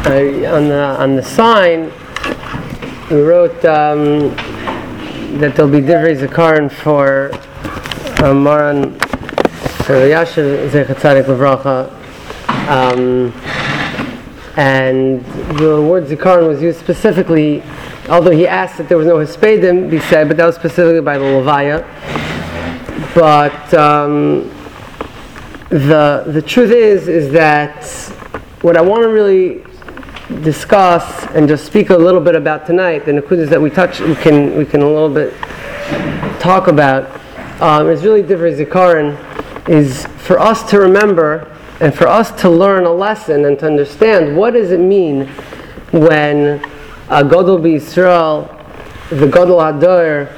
on the sign, we wrote that there'll be Divrei Zikaron for Maran Yashiv Zecher Tzadik Livracha, and the word Zikaron was used specifically, although he asked that there was no Hespedim be said, but that was specifically by the Levaya. But the truth is that what I want to really discuss and just speak a little bit about tonight, the nekudas that we can a little bit talk about, is really Divrei Zikaron, is for us to remember and for us to learn a lesson and to understand what does it mean when a Gadol B'Yisrael, the Gadol Hador,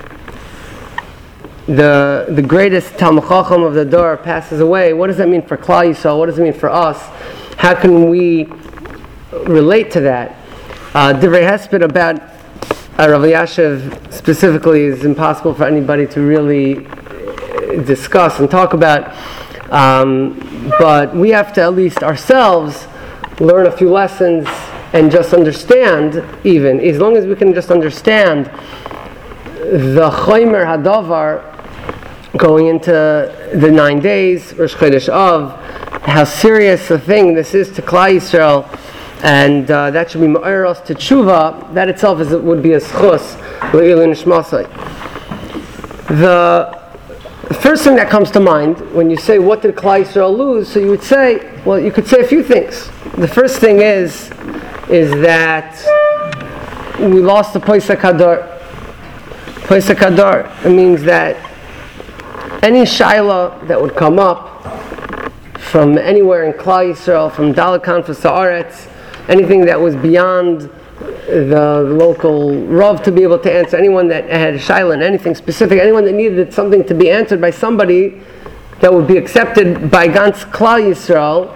the greatest Talmid Chacham of the Dor passes away. What does that mean for Klal Yisrael? What does it mean for us? How can we relate to that? Divrei Hesped about Rav Elyashiv specifically is impossible for anybody to really discuss and talk about, but we have to at least ourselves learn a few lessons and just understand, even as long as we can just understand the Chomer Hadavar going into the 9 days, Rosh Chodesh Av, how serious a thing this is to Klal Yisrael, and that should be ma'ir us to tshuva. That itself would be a schus le'ilui nishmasai. The first thing that comes to mind when you say what did Klal Yisrael lose, so you would say, well, you could say a few things. The first thing is that we lost the Pesach Hadar. Pesach Hadar, it means that any shaila that would come up from anywhere in Klal Yisrael, from Dalakan for Sa'aretz, anything that was beyond the local Rav to be able to answer, anyone that had a shaila and anything specific, anyone that needed something to be answered by somebody that would be accepted by Gans Klal Yisrael,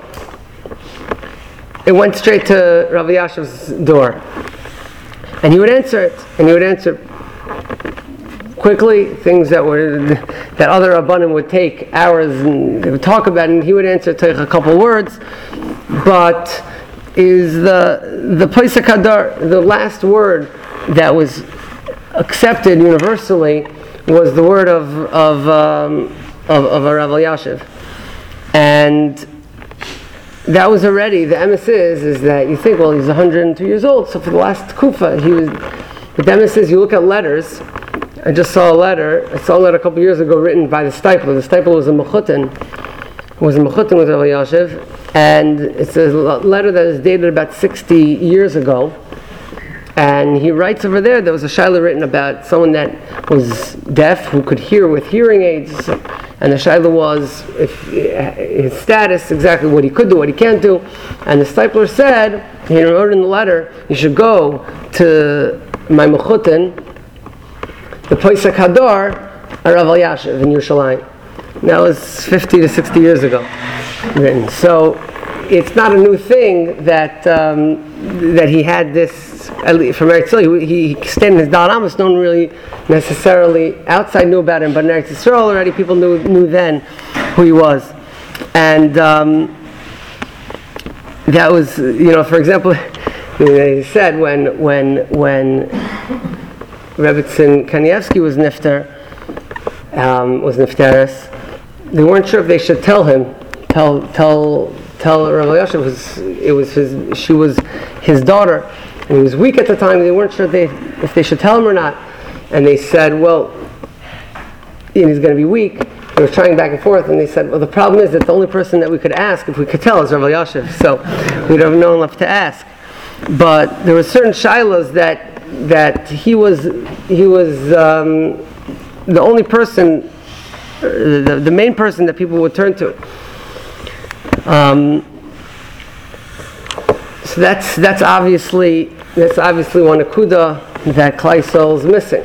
it went straight to Rav Elyashiv's door. And he would answer it, and he would answer quickly, things that other Rabbanim would take hours and they would talk about, and he would answer, take a couple words. But is the Pesach Hadar, the last word that was accepted universally was the word of Rav Elyashiv, and that was already the emes is that you think, well, he's 102 years old, so for the last kufa he was. But the emes is, you look at letters. I just saw a letter. I saw a letter a couple years ago written by the Stipler. The Stipler was a mechutin. Was a mechutin with Rav Elyashiv, and it's a letter that is dated about 60 years ago. And he writes over there was a shaila written about someone that was deaf who could hear with hearing aids, and the shaila was if his status, exactly what he could do, what he can't do. And the Stipler said, he wrote in the letter, you should go to my mechutin, the Pesach Hadar, Rav Elyashiv in Yerushalayim. That was 50 to 60 years ago written. So it's not a new thing that he had this from Eretz Yisrael. He stayed in his Dal Amos. No one really necessarily outside knew about him, but in Eretz Yisrael already people knew then who he was. And that was, for example, he said when Rebbetzin Kanievsky was nifteres, they weren't sure if they should tell him, tell Rav Elyashiv she was his daughter, and he was weak at the time. They weren't sure if they should tell him or not, and they said, well, he's going to be weak. They were trying back and forth, and they said, well, the problem is that the only person that we could ask if we could tell is Rav Elyashiv, so we'd have no one left to ask. But there were certain shilas that he was the only person, the main person that people would turn to. So that's obviously one nakuda that Klal Yisrael is missing.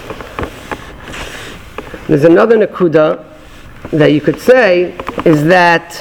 There's another nakuda that you could say is that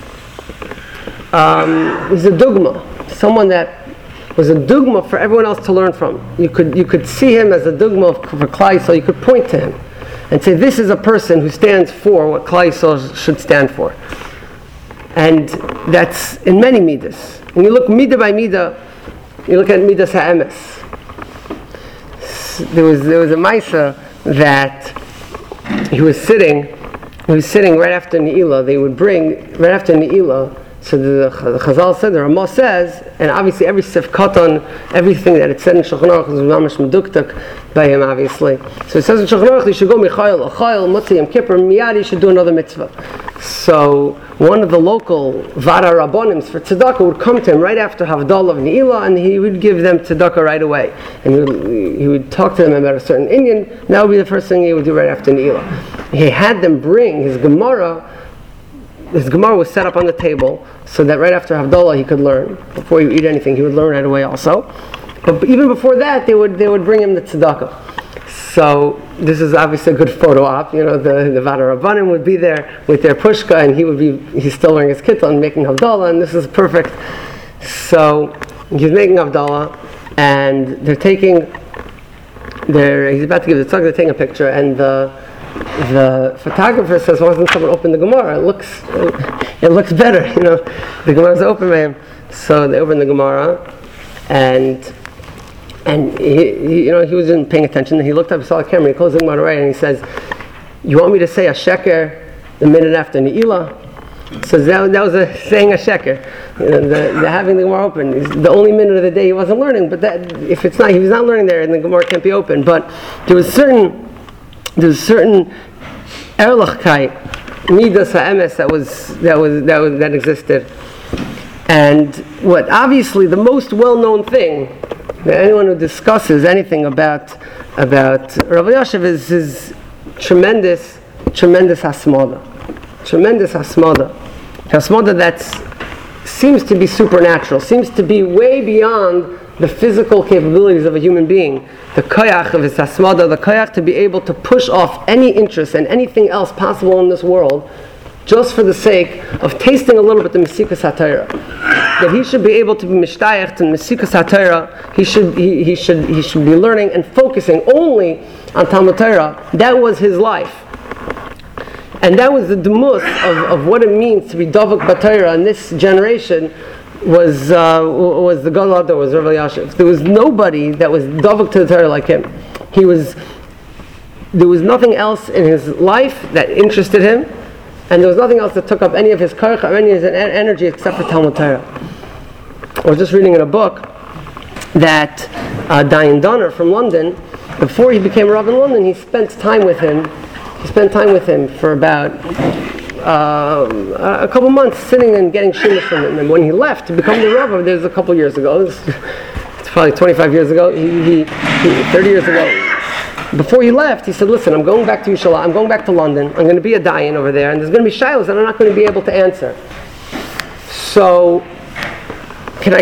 he's a dugma, someone that was a dugma for everyone else to learn from. You could see him as a dugma for Klal Yisrael. You could point to him and say, this is a person who stands for what Klal Yisrael should stand for. And that's in many midas. When you look midah by midah, you look at midas ha'emes. There was a Maisa that he was sitting right after Ne'ilah. They would bring, right after Ne'ilah, so the Chazal said, the Ramah says, and obviously every Sif Katan, everything that it said in Shulchan Aruch was mamash meduktak by him, obviously. So it says in Shulchan Aruch, you should go Michayil, Achayil, Motzi, Yom Kippur, Miyad, you should do another mitzvah. So one of the local Vada Rabbonims for tzedakah would come to him right after Havdalah of Ne'ilah, and he would give them tzedakah right away. And he would talk to them about a certain Indian, and that would be the first thing he would do right after Ne'ilah. He had them bring his Gemara. His Gemara was set up on the table so that right after Havdalah he could learn. Before he would eat anything, he would learn right away also. But even before that, they would bring him the tzedakah. So this is obviously a good photo op. The Vada Rabbanim would be there with their pushka, and he's still wearing his kittel and making Havdalah, and this is perfect. So he's making Havdalah, and he's about to give the tzedakah, they're taking a picture, and the photographer says, why doesn't someone open the Gemara? It looks better, The Gemara's open by him. So they open the Gemara, and he wasn't paying attention. He looked up, he saw the camera, he closed the Gemara right, and he says, you want me to say a sheker the minute after Ne'ilah? So that was saying a sheker. The having the Gemara open is the only minute of the day he wasn't learning. But if it's not, he was not learning there, and the Gemara can't be open. But there's certain erlachkeit, midas ha'emes that existed. And what obviously the most well-known thing that anyone who discusses anything about Rav Elyashiv is his tremendous hasmada. Tremendous hasmada that seems to be supernatural, seems to be way beyond the physical capabilities of a human being. The koyach of his hasmada, the koyach to be able to push off any interest and anything else possible in this world, just for the sake of tasting a little bit the Mesikas HaTorah. That he should be able to be mishtayach to Mesikas HaTorah. He should be learning and focusing only on Talmud Torah. That was his life. And that was the demus of what it means to be Dovuk B'Torah in this generation. Was the Gadol Hador, was Rav Elyashiv. There was nobody that was Dovuk to the Torah like him. There was nothing else in his life that interested him, and there was nothing else that took up any of his karach or any of his energy except for Talmud Torah. I was just reading in a book that Dayan Donner from London, before he became a Rav in London, he spent time with him for about a couple months, sitting and getting shimush from him. And when he left to become the Rav, there's a couple years ago, it's probably 25 years ago, 30 years ago. Before he left, he said, listen, I'm going back to Yushalayim, I'm going back to London, I'm going to be a dayan over there, and there's going to be shilos that I'm not going to be able to answer. So, can I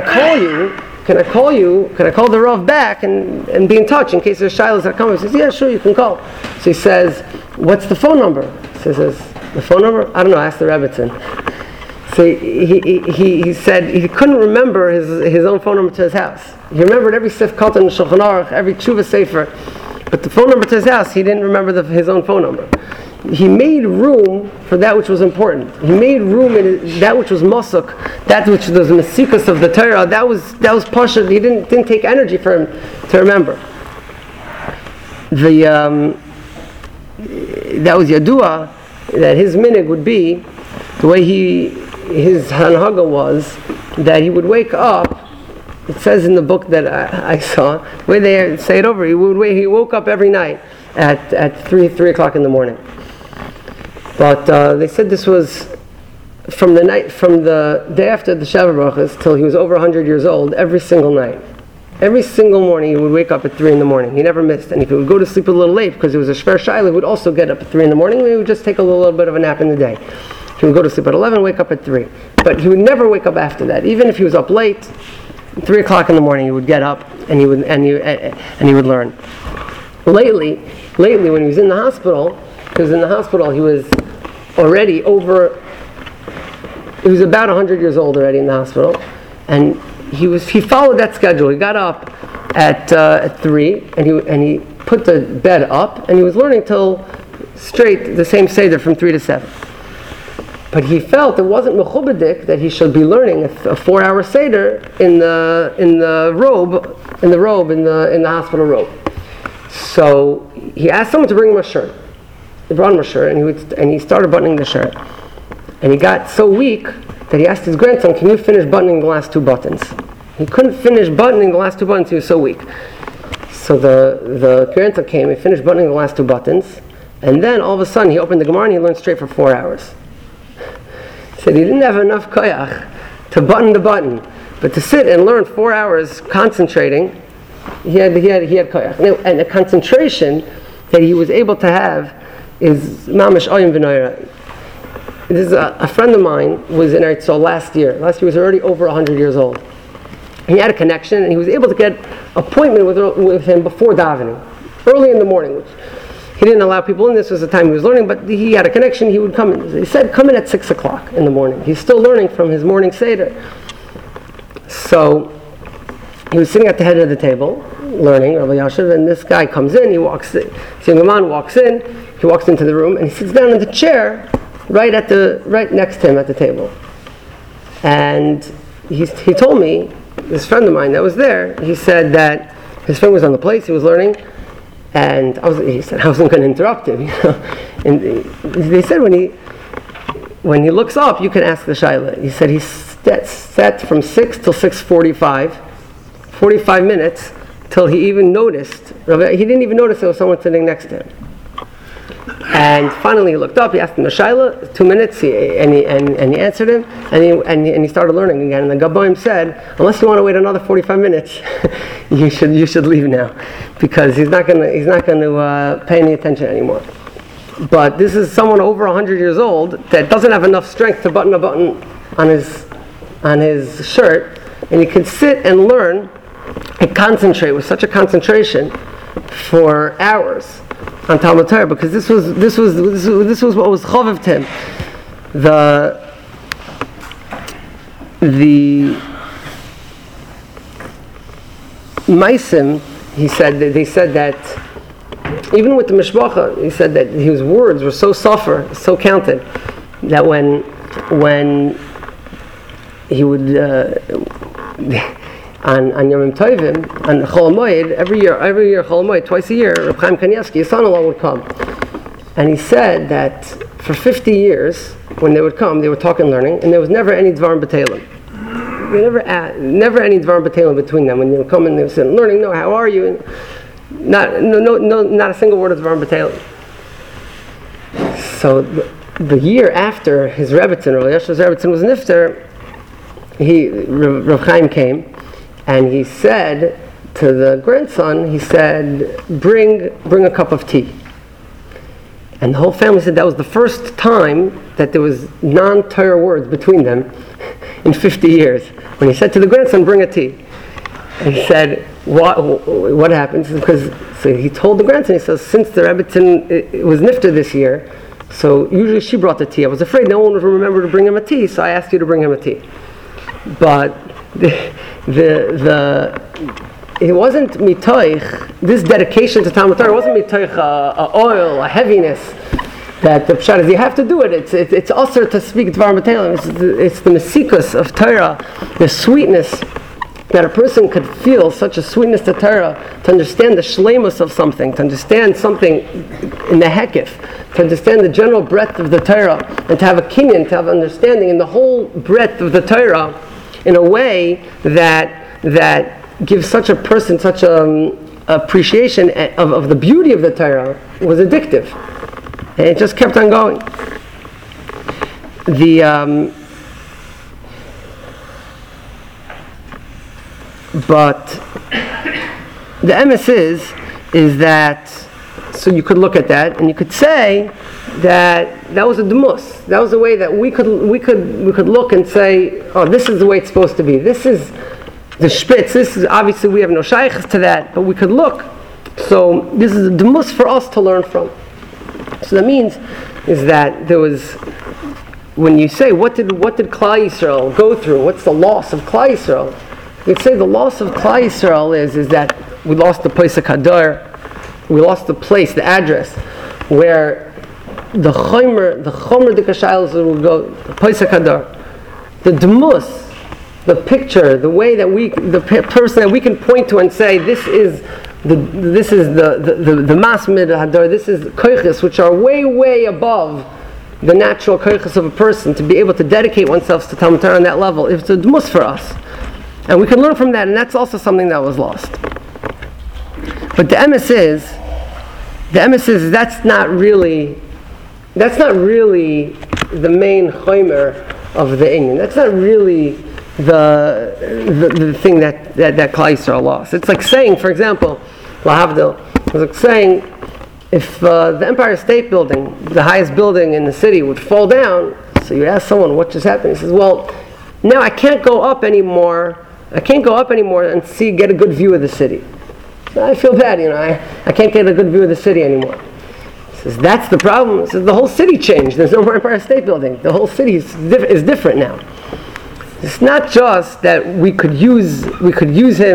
call the Rav back and be in touch in case there's shilos that come? He says, yeah, sure, you can call. So he says, what's the phone number? He says, the phone number? I don't know, ask the Rebbetzin. So he said he couldn't remember his own phone number to his house. He remembered every Sif Katan, Shulchan Aruch, every Tshuva Sefer, but the phone number to his house, he didn't remember his own phone number. He made room for that which was important. He made room in that which was Mosuk, that which was the Mesikas of the Torah. That was Pasha. He didn't take energy for him to remember. That was Yadua, that his minig would be, the way his hanhaga was, that he would wake up. It says in the book that I saw, the way they say it over, he woke up every night at 3 o'clock in the morning. But they said this was from the day after the Shabbat Brachas till he was over 100 years old, every single night. Every single morning he would wake up at 3 in the morning. He never missed. And if he would go to sleep a little late because it was a Shver Shaila, he would also get up at 3 in the morning. He would just take a little bit of a nap in the day. He would go to sleep at 11, wake up at 3. But he would never wake up after that. Even if he was up late, 3 o'clock in the morning, he would get up and he would learn. Lately, when he was in the hospital, because in the hospital he was already he was about 100 years old already in the hospital, and he followed that schedule. He got up at 3, and he put the bed up, and he was learning till straight the same seder from 3 to 7. But he felt it wasn't mechubadik that he should be learning a 4-hour seder in the hospital robe. So he asked someone to bring him a shirt. He brought him a shirt, and he started buttoning the shirt. And he got so weak that he asked his grandson, "Can you finish buttoning the last 2 buttons?" He couldn't finish buttoning the last 2 buttons. He was so weak. So the grandson came. He finished buttoning the last 2 buttons, and then all of a sudden he opened the Gemara and he learned straight for 4 hours. He said he didn't have enough koyach to button the button, but to sit and learn 4 hours concentrating, he had koyach. And the concentration that he was able to have is mamash oyim v'noira. This is a friend of mine was in Eretz Yisrael last year. Last year he was already over 100 years old. He had a connection, and he was able to get appointment with him before davening, early in the morning, which he didn't allow people in. This was the time he was learning, but he had a connection. He would come in. He said, "Come in at 6 o'clock in the morning." He's still learning from his morning seder. So he was sitting at the head of the table, learning, Rabbi Yashiv, and this guy comes in. He walks in. This young man walks in. He walks into the room, and he sits down in the chair right next to him at the table. And he told me, this friend of mine that was there, he said that his friend was on the place, he was learning, and he said I wasn't going to interrupt him. And they said when he looks up, you can ask the shaila. He said he sat from 6 till 6:45, 45 minutes, till he even noticed. He didn't even notice there was someone sitting next to him. And finally he looked up, he asked him a shaila, 2 minutes, and he answered him, and he started learning again. And the Gaboim said, unless you want to wait another 45 minutes, you should leave now, because he's not going to pay any attention anymore. But this is someone over 100 years old that doesn't have enough strength to button a button on his shirt, and he can sit and learn and concentrate with such a concentration for hours on Talmud Torah, because this was what was chaviv to him. The Maisim, they said that even with the mishpacha, he said that his words were so so counted, that when he would on Yom Tovim, on Chol Hamoed, every year Chol Hamoed, twice a year, Reb Chaim Kanievsky, his son-in-law, would come, and he said that for 50 years, when they would come, they would talk and learning, and there was never any dvarim b'teilim. Never any dvarim b'teilim between them. When they would come and they would sit and learning, no, how are you? And not a single word of dvarim b'teilim. So the year after his Rebbetzin, Rav Yashav's Rebbetzin, was nifter, Rav Chaim came. And he said to the grandson, he said, bring a cup of tea. And the whole family said that was the first time that there was non-Torah words between them in 50 years. When he said to the grandson, bring a tea. And he said, what happened? So he told the grandson, he says, since the Rebbetzin was nifter this year, so usually she brought the tea. I was afraid no one would remember to bring him a tea, so I asked you to bring him a tea. But it wasn't mitoich, this dedication to Talmud Torah wasn't mitoich a oil, a heaviness, that the pshat is you have to do it. It's usher to speak dvar b'teilim. It's the mesikus of Torah, the sweetness that a person could feel, such a sweetness to Torah, to understand the shleimus of something, to understand something in the hekif, to understand the general breadth of the Torah, and to have a kinyan, to have understanding in the whole breadth of the Torah, in a way that gives such a person such appreciation of the beauty of the Torah, was addictive, and it just kept on going. But the emes is that, so you could look at that and you could say that was a demus. That was a way that we could look and say, oh, this is the way it's supposed to be. This is the spitz. This is, obviously we have no shaykhs to that, but we could look. So this is a demus for us to learn from. So that means is that there was, when you say what did Klal Yisrael go through? What's the loss of Klal Yisrael? You'd say the loss of Klal Yisrael is that we lost the place of Kadar, we lost the place, the address, where the chomer dikashaylos will go Pesach Hadar. The dmus, the picture, the way that the person that we can point to and say this is the masmid hadar, this is koiches, which are way above the natural koiches of a person to be able to dedicate oneself to Talmud Torah on that level. It's a dmus for us, and we can learn from that, and that's also something that was lost. But the emes is that's not really the main chomer of the inyan. That's not really the thing that Klal Yisrael lost. It's like saying, for example, Lahavdil, it's like saying, if the Empire State Building, the highest building in the city, would fall down, so you ask someone what just happened. He says, well, now I can't go up anymore and get a good view of the city. I feel bad, I can't get a good view of the city anymore. He says, that's the problem. He says, the whole city changed. There's no more Empire State Building. The whole city is different now. It's not just that we could use him for a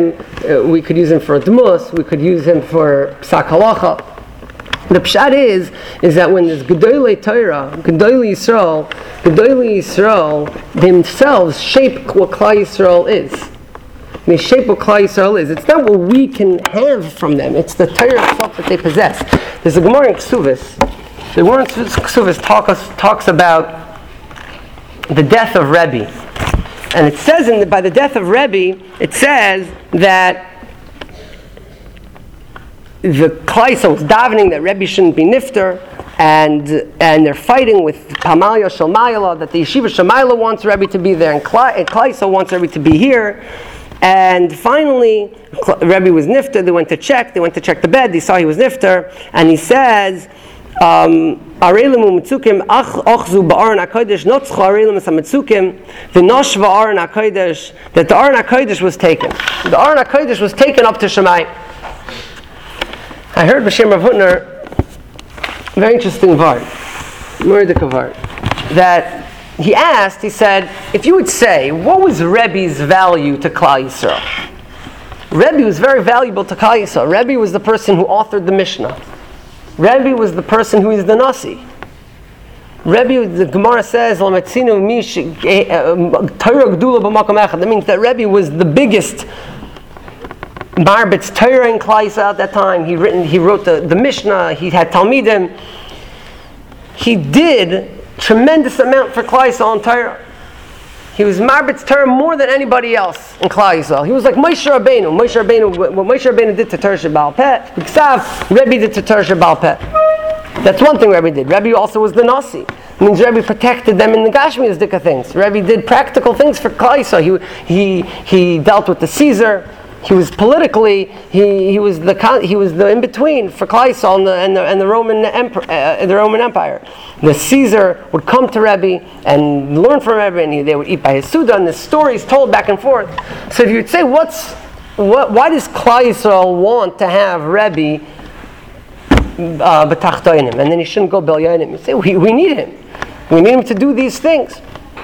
dmus, we could use him for psak halacha. The pshat is that when there's Gedolei Torah, Gedolei Yisrael themselves shape what Klal Yisrael is. They shape what Klal Yisrael is. It's not what we can have from them. It's the Torah itself that they possess. There's a Gemara in Ksuvos. The Gemara in Ksuvos talks about the death of Rebbe. And it says by the death of Rebbe, it says that the Klal Yisrael was davening that Rebbe shouldn't be nifter, and they're fighting with Hamalya Shalmayla, that the Yeshiva Shalmayla wants Rebbe to be there, and Klal Yisrael wants Rebbe to be here. And finally, Rebbe was nifter. They went to check the bed. They saw he was nifter, and he says, Arelim u'mitzukim ochzu ba'aron HaKodesh notzchu arelim es-hamitzukim v'noshva aron HaKodesh, that the Aron HaKodesh was taken. The Aron HaKodesh was taken up to Shamayim. I heard B'Shem Rav Hutner, very interesting vart, Mordecai vart, that he said, if you would say, what was Rebbe's value to Klal Yisrael? Rebbe was very valuable to Klal Yisrael. Rebbe was the person who authored the Mishnah. Rebbe was the person who is the Nasi. Rebbe, the Gemara says, that means that Rebbe was the biggest Marbitz Torah in Klal Yisrael at that time. He wrote the Mishnah, he had Talmidim. He did tremendous amount for Klal Yisrael and Torah. He was Marbitz Torah more than anybody else in Klal Yisrael. He was like Moshe Rabbeinu. What Moshe Rabbeinu did to Torah Sheba'al Peh, Rebbe did to Torah Sheba'al Peh. That's one thing Rebbe did. Rebbe also was the Nasi. It means Rebbe protected them in the Gashmias Dika things. Rebbe did practical things for Klal Yisrael. He dealt with the Caesar. He was politically, he was the in between for Klal Yisrael and the Roman Empire. The Caesar would come to Rebbe and learn from Rebbe, and they would eat by his Suda, and the stories told back and forth. So if you would say, why does Klal Yisrael want to have Rebbe b'tachtoinim, and then he shouldn't go b'elyonim? You say, we need him. We need him to do these things.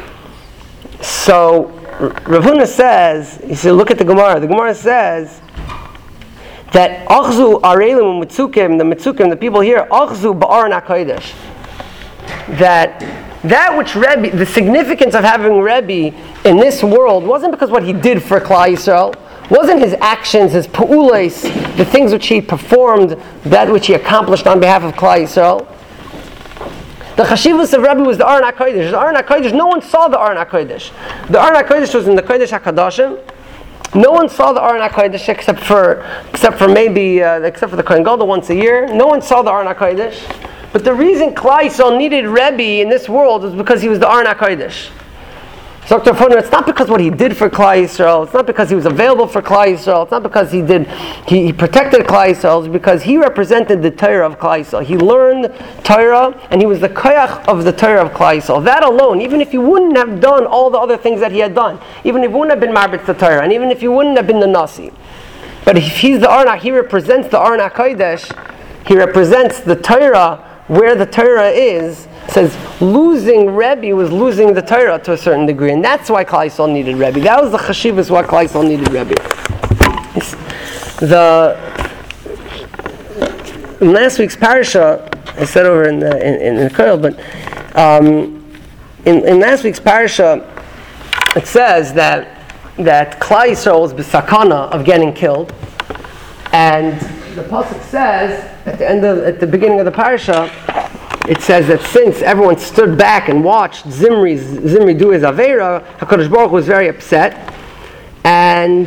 So Rav Huna says, you see, look at the Gemara. The Gemara says that achzu arelim u'mitzukim, the people here, achzu ba'aron HaKodesh. That which Rebbe, the significance of having Rebbe in this world wasn't because what he did for Klal Yisrael, wasn't his actions, his pa'ules, the things which he performed, that which he accomplished on behalf of Klal Yisrael. The chashivus of Rebbe was the Aron HaKodesh. The Aron HaKodesh, no one saw the Aron HaKodesh. The Aron HaKodesh was in the Kodesh HaKadoshim. No one saw the Aron HaKodesh except for the Kohen Gadol once a year. No one saw the Aron HaKodesh. But the reason Klal Yisrael needed Rebbe in this world was because he was the Aron HaKodesh. So Dr. Foner, it's not because what he did for Klal Yisrael, it's not because he was available for Klal Yisrael, it's not because he protected Klal Yisrael, it's because he represented the Torah of Klal Yisrael. He learned Torah, and he was the koyach of the Torah of Klal Yisrael. That alone, even if he wouldn't have done all the other things that he had done, even if he wouldn't have been Marbitz the Torah, and even if he wouldn't have been the Nasi, but if he's the Aron, he represents the Aron HaKodesh, he represents the Torah, where the Torah is, says losing Rebbe was losing the Torah to a certain degree, and that's why Klal Yisrael needed Rebbe. That was the chashivas why Klal Yisrael needed Rebbe. In last week's parasha, I said over in the Koil, but in last week's parasha, it says that Klal Yisrael was b'sakana of getting killed, and the pasuk says at the beginning of the parasha, it says that since everyone stood back and watched Zimri do his aveira, HaKadosh Baruch Hu was very upset, and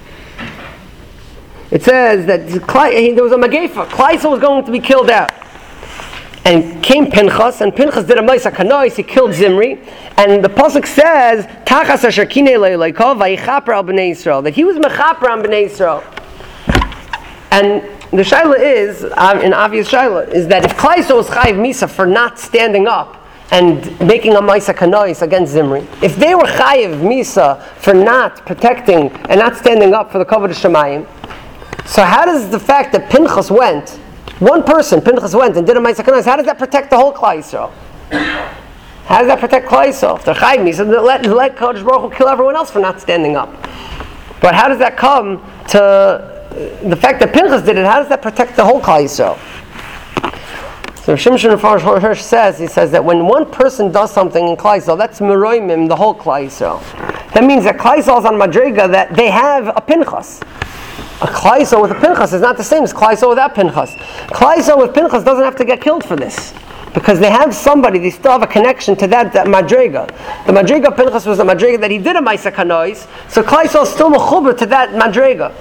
it says that there was a magefa. Klal Yisrael was going to be killed out. And came Pinchas, and Pinchas did a Ma'aseh Kanois, he killed Zimri, and the pasuk says, Tachas asher kinei le'Eloka vayichaper al b'nei Yisrael, that he was mechaper on b'nei Yisrael. And the shaila is, an obvious shaila, is that if Klal Yisrael was chayiv misa for not standing up and making a Ma'aseh Kanois against Zimri, if they were chayiv misa for not protecting and not standing up for the Kavod Shemayim, so how does the fact that Pinchas went, one person, Pinchas went and did a Ma'aseh Kanois, how does that protect the whole Klal Yisrael? How does that protect Klal Yisrael? If they're chayiv misa, let Kadosh Baruch Hu kill everyone else for not standing up. But how does that come to the fact that Pinchas did it? How does that protect the whole Klal Yisrael? So Shimon Hirsch says, he says that when one person does something in Klal Yisrael, that's meroimim the whole Klal Yisrael. That means that Klal Yisrael is on Madrega, that they have a Pinchas. A Klal Yisrael with a Pinchas is not the same as Klal Yisrael without Pinchas. Klal Yisrael with Pinchas doesn't have to get killed for this, because they have somebody, they still have a connection to that Madrega. The Madrega of Pinchas was the Madrega that he did a Ma'aseh Kanois, so Klal Yisrael is still mechuber to that Madrega.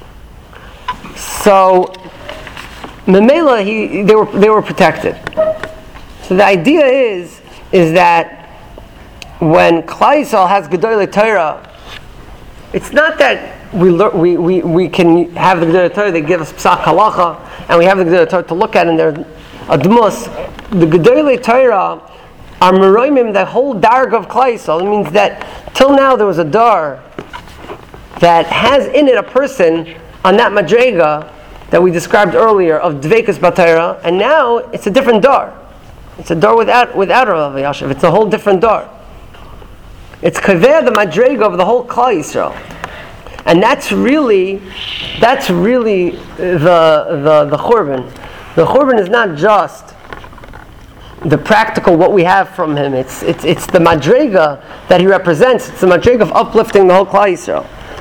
So, Memela, they were protected. So the idea is that when Klal Yisrael has Gedolei Torah, it's not that we can have the Gedolei Torah, they give us Psak Halacha, and we have the Gedolei Torah to look at, and they're Admus. The Gedolei Torah are meroimim the whole darg of Klal Yisrael. It means that till now there was a dar that has in it a person on that Madrega that we described earlier of Dveikus B'Torah, and now it's a different dar. It's a dar without Rav Yashiv. It's a whole different dar. It's Kaveh, the Madrega of the whole Klal Yisrael. And that's really the Churban. The Churban is not just the practical what we have from him. It's the Madrega that he represents. It's the Madrega of uplifting the whole Klal Yisrael.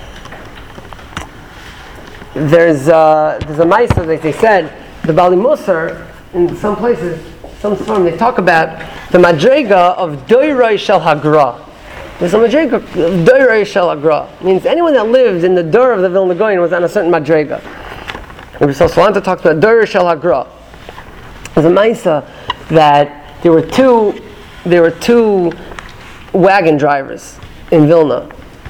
There's a Ma'aseh that they said, the Bali Musar, in some places, some form, they talk about the Madrega of Doiroi Shel Hagra. There's a Madrega of Doiroi Shel Hagra. It means anyone that lived in the Dur of the Vilna Gaon was on a certain Madrega. Rabbi Salanta talks about Doiroi Shel Hagra. There's a Ma'aseh that there were two wagon drivers in Vilna,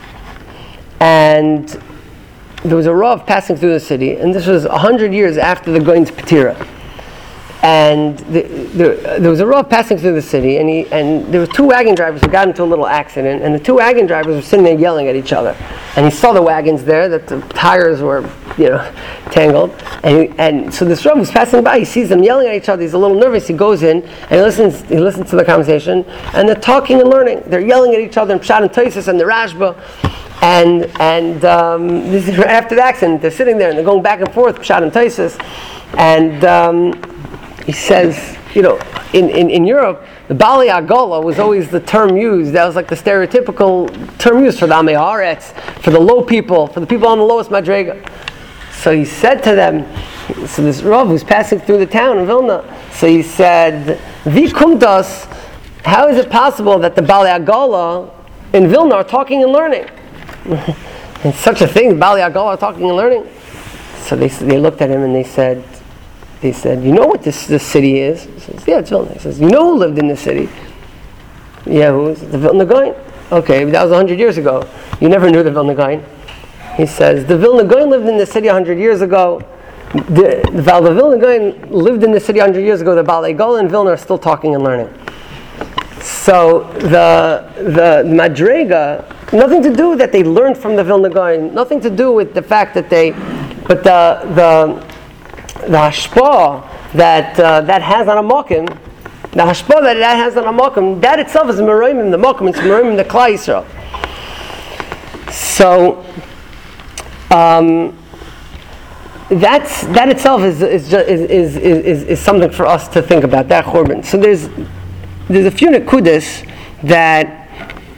and there was a Rav passing through the city, and this was 100 years after the Goin's Petira. And there was a Rav passing through the city, and there were two wagon drivers who got into a little accident, and the two wagon drivers were sitting there yelling at each other. And he saw the wagons there, that the tires were, tangled. And so this Rav was passing by, he sees them yelling at each other, he's a little nervous, he goes in, and he listens to the conversation, and they're talking and learning. They're yelling at each other in Pshat and Tosfos and the Rashba. And this is right after the accident. They're sitting there and they're going back and forth, Pshat and Tosfos. And he says, in Europe, the Bali Agola was always the term used. That was like the stereotypical term used for the Amei Haaretz, for the low people, for the people on the lowest Madrega. So he said to them, so this Rav who's passing through the town of Vilna, so he said, Vi kumtas, how is it possible that the Bali Agola in Vilna are talking and learning? And such a thing, Bali Agola are talking and learning. So they looked at him and they said, you know what this city is? He says, yeah, it's Vilna. He says, you know who lived in this city? Yeah, who was it? The Vilna Gaon. Okay, that was 100 years ago. You never knew the Vilna Gaon. He says, the Vilna Gaon lived in the city 100 years ago. The Vilna Gaon lived in the city 100 years ago. The Bali Agola and Vilna are still talking and learning. So the Madrega, nothing to do that they learned from the Vilna Gaon, nothing to do with the fact that but the hashpah that has on a mokim, the hashpah that has on a mokim, that itself is meroimim the mokim, it's meroimim the Klal Yisrael. So that itself is something for us to think about, that Churban. So there's a few nekudas that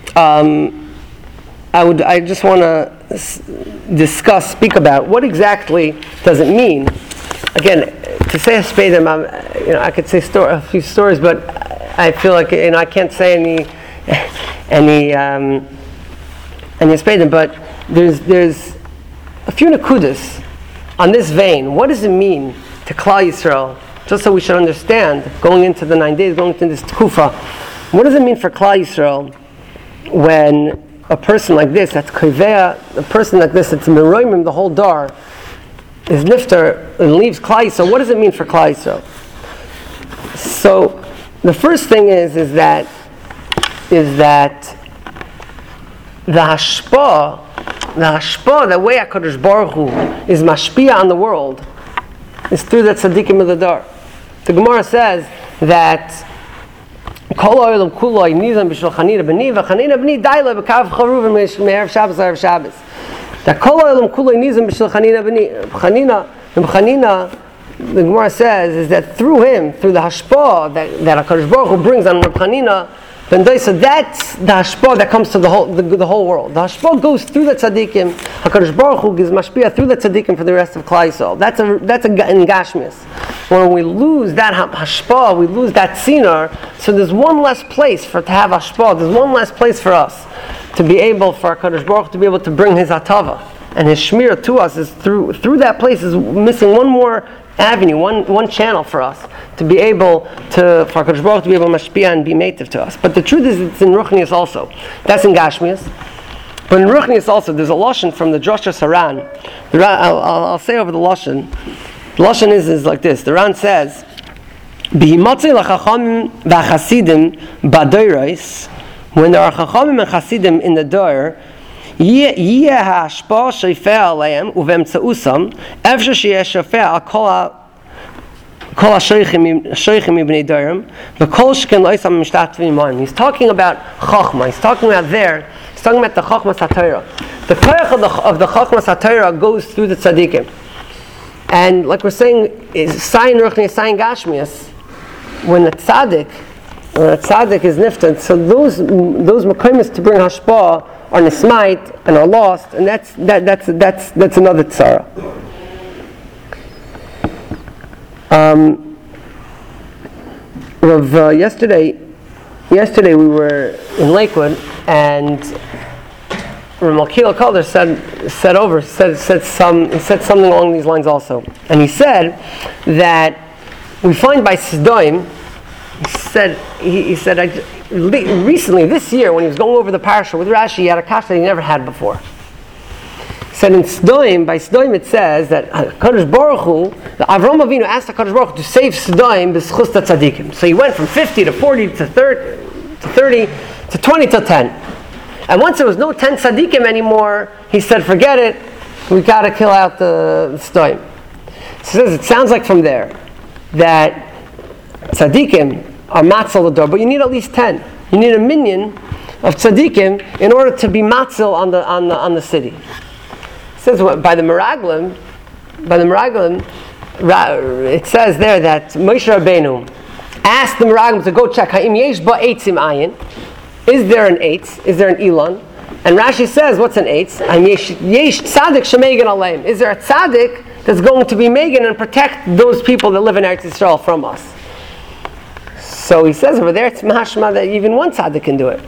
I just want to speak about. What exactly does it mean? Again, to say Hespedim, I could say a few stories, but I feel like I can't say any Hespedim. But there's a few nekudas on this vein. What does it mean to Klal Yisrael? Just so we should understand, going into the 9 days, going into this Tkufa, what does it mean for Klal Yisrael when a person like this, that's Koveya, a person like this, that's Meroimim, the whole Dar, is Niftar and leaves Klal Yisrael? What does it mean for Klal Yisrael? So, the first thing is that the hashpah, the way HaKadosh Baruch Hu is mashpia on the world, is through the tzaddikim of the Dar. The Gemara says that Kol ha'olam kuloi nizam b'shel chanina b'ni v'chanina b'ni daila b'kav charuv me'erev Shabbos l'erev Shabbos. That Kol ha'olam kuloi nizam b'shel chanina b'ni. The Gemara says is that through him, through the hashpah that HaKadosh Baruch Hu brings on Reb Chanina, so that's the hashpah that comes to the whole world. The hashpah goes through the tzaddikim. HaKadosh Baruch Hu gives mashpia through the tzaddikim for the rest of Klal Yisrael. That's a in Gashmis. When we lose that hashpah, we lose that sinar. So there's one less place to have hashpah. There's one less place for us to be able, for HaKadosh Baruch Hu to be able to bring His hatava and His shmir to us. Is through that place is missing one more avenue, one channel for us to be able for HaKadosh Baruch to be able to mashpia and be native to us. But the truth is, it's in Ruchnius also. That's in Gashmias. But in Ruchnius also, there's a lashon from the Drosha Saran. I'll say over the lashon. The lashon is like this. The Ran says, "B'himatzei lachachamim v'chasidim b'doros." When there are chachamim and chasidim in the door, yeh ha'ashpah sheifeh aleim uvemtzausam efshar sheyeh shofeh al kol ha'shoichim ibnei dorim v'kol sheken lo'isam mishtatvim imayim. He's talking about chachma. He's talking about the chachmas haTorah. The koach of the chachmas haTorah goes through the tzaddikim. And like we're saying, is sayin ruchni, sayin gashmias, when a tzaddik is nifted, so those makomis to bring hashpah are nismait and are lost, and that's another tzara. Yesterday we were in Lakewood, and Malkiel Calder said something along these lines also, and he said that we find by Sdoim. He said recently this year when he was going over the parasha with Rashi, he had a kasha that he never had before. He said by Sdoim it says that HaKadosh Baruch Hu, Avram Avinu asked HaKadosh Baruch Hu to save Sdoim b'schus tzaddikim. So he went from 50 to 40 to 30 to 20 to 10. And once there was no 10 tzaddikim anymore, he said, forget it, we got to kill out the Sdoim. So it sounds like from there that tzaddikim are matzil the door, but you need at least 10. You need a minyan of tzaddikim in order to be matzil on the city. It says by the Meraglim, it says there that Moshe Rabbeinu asked the Meraglim to go check ha'im yesh ba eitzim ayin. Is there an eitz? Is there an ilan? And Rashi says, what's an eitz? Yesh tzaddik shemegan aleim. Is there a tzaddik that's going to be megan and protect those people that live in Eretz Yisrael from us? So he says over there, it's mashma that even one tzaddik can do it.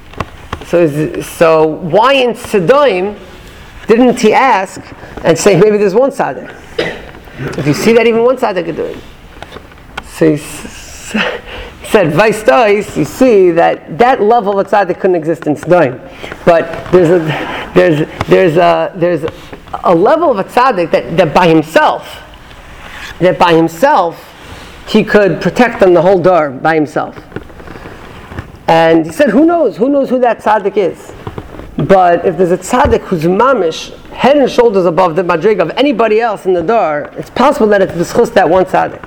So why in Sodom didn't he ask and say maybe there's one tzaddik? If you see that even one tzaddik can do it. So he said, Vaistois, you see that level of tzaddik couldn't exist in Sodom. But there's a level of a tzaddik that by himself he could protect them the whole door by himself. And he said, who knows who that tzaddik is. But if there's a tzaddik who's mamish, head and shoulders above the madrig of anybody else in the door, it's possible that it's b'schus that one tzaddik.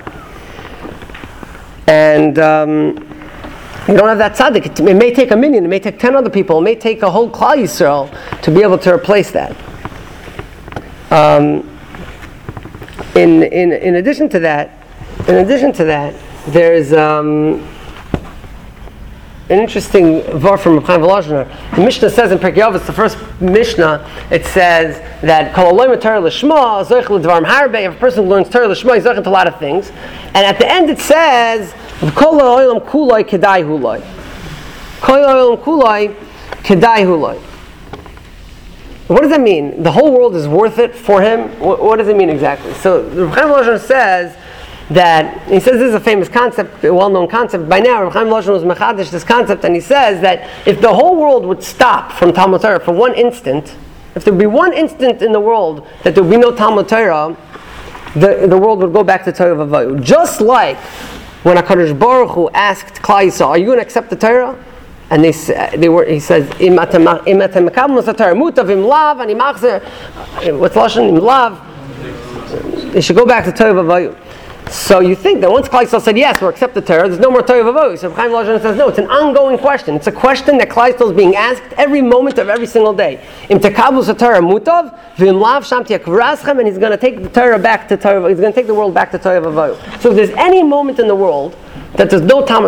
And you don't have that tzaddik. It may take a minyan, it may take 10 other people, it may take a whole Klal Yisrael to be able to replace that. in addition to that, there's an interesting var from Chaim Volozhiner. The Mishnah says in Pirkei Avos, the first Mishnah, it says that Kol Aloyim Torah Lishma Zoich L'Dvarim Harbe. If a person learns Torah Lishma, he's zoich to a lot of things. And at the end it says Kol Aloyim Kuloi Kedai Huloi. Kol Aloyim Kuloi Kedai Huloi. What does that mean? The whole world is worth it for him? What does it mean exactly? So Reb Chaim Volozhiner says that, he says this is a famous concept, a well-known concept. By now, Reb Chaim Volozhiner was mechadish this concept, and he says that if the whole world would stop from Talmud Torah for one instant, if there would be one instant in the world that there would be no Talmud Torah, the world would go back to Torah v'Avoyu. Just like when HaKadosh Baruch Hu asked Klal Yisrael, are you going to accept the Torah? And he says, Im atem mekabel the Torah mutav im lav ani machzer. What's lashon im lav? They should go back to Torah v'Avoyu. So you think that once Klal Yisrael said yes, we'll accept the Torah, there's no more Torah v'Avoyu. So Chaim Volozhiner says no, it's an ongoing question. It's a question that Klal Yisrael is being asked every moment of every single day. Im tekabel the Torah mutav v'im lav sham tiyakraschem, and he's going to take the Torah back to Torah. He's going to take the world back to Torah v'Avoyu. So if there's any moment in the world that there's no Talmud